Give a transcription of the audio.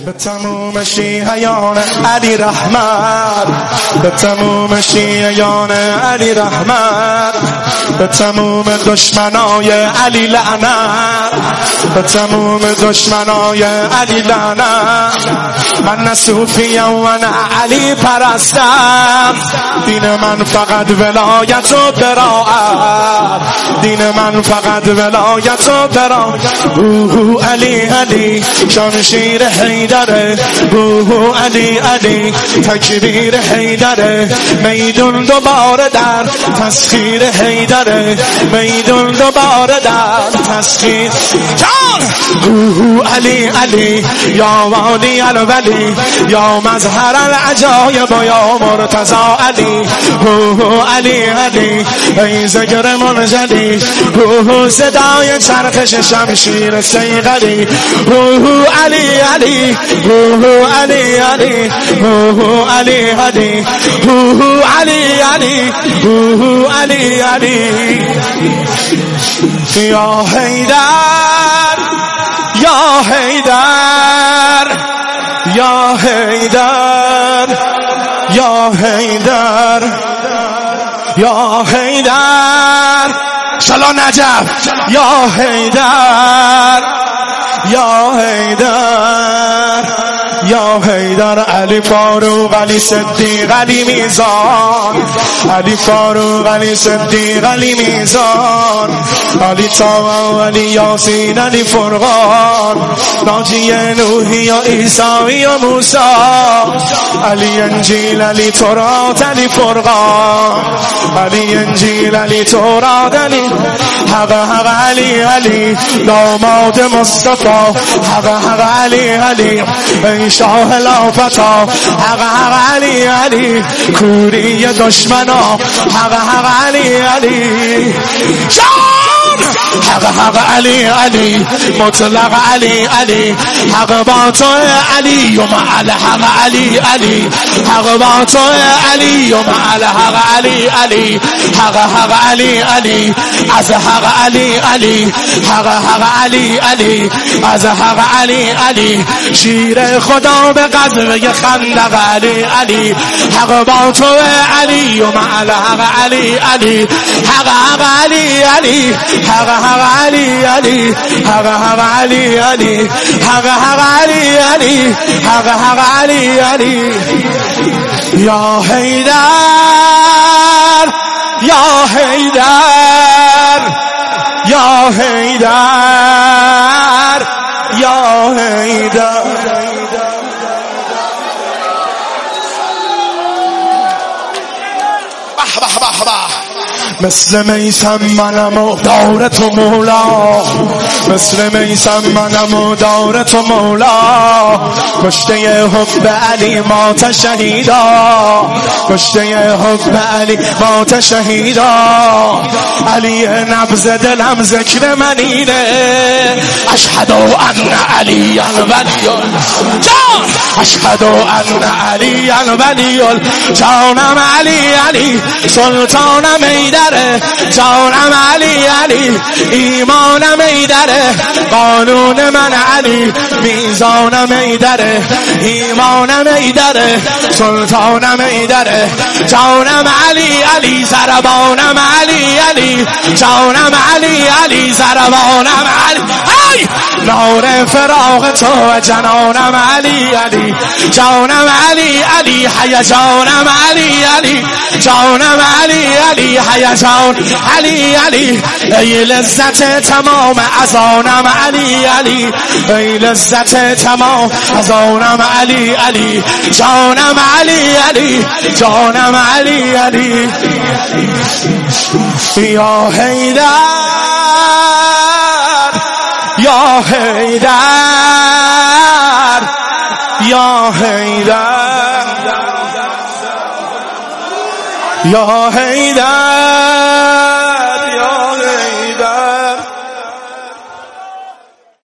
به تموم شیعیان علی رحمت، به تموم شیعیان علی رحمت، به تموم دشمنای علی لعنت، به تموم دشمنای علی لعنت. من نه صوفیم و نه علی پرستم، دین من فقط ولایت و براءت، دین من فقط ولایت و براءت. اوه علی علی شمشیر حیدره، اوه علی علی تکبیر حیدره، میدون دوباره در تسخیر حیدره، میدون دوباره در تسخیر جان. اوه علی علی یا والی الولی، یا مظهر العجایب یا مرتضی علی. اوه علی علی ای ذکر منجلی، اوه صدای چرخش شمشیر صیقلی. اوه علی علی، اوه علی علی، اوه علی علی، اوه علی علی، اوه علی علی. یا حیدر، یا حیدر، یا حیدر، یا حیدر، یا حیدر، سلام نجف. یا حیدر، یا حیدر، یا حیدر. علی فاروق، علی صدیق، علی میزان، علی فاروق، علی صدیق، علی میزان، علی طه، علی یاسین، علی فرقان، ناجی نوحی و عیسی و موسی، علی انجیل، علی تورات، علی فرقان، علی انجیل، علی تورات، علی حق حق علی علی داماد مصطفی، حق حق علی علی ای شاه لافتا، حق حق علی علی کوری دشمنا، حق حق علی علی حق حق علی علی مطلق علی علی، حق با تو علی و مع الحق علی علی، حق با تو علی و مع الحق علی علی، حق حق علی علی از حق علی علی، حق حق علی علی از حق علی علی. شیر خدا به غزوه خندق علی علی، حق با تو علی و مع الحق علی علی، حق حق علی علی، حق حق علی علی، حق حق علی علی، حق حق علی علی، حق حق علی علی. یا حیدر، یا حیدر، یا حیدر، یا حیدر. مثل میسم منم و دار تو مولا، مثل میسم منم و دار تو مولا. کشته حب علی مات شهیدا، کشته حب علی مات شهیدا. علی نبض دلم ذکر منینه، اشهد ان علی ولی جان، اشهد ان علی ولی جانم علی علی سلطانم ایدره، جانم علی علی ایمانم ایدره، قانون من علی میزانم ایدره، ایمانم ایدره، سلطانم ایدره، جانم علی علی زربانم علی علی، جانم علی علی زربانم علی. نار فراغ تو جنانم علی علی، جانم علی علی هیجانم علی علی، جانم علی علی هیجان علی علی. ای لذت تمام از آنم علی علی، ای لذت تمام از آنم علی علی، جانم علی علی، جانم علی علی. یا حیدر، یا حیدر، یا حیدر، یا حیدر.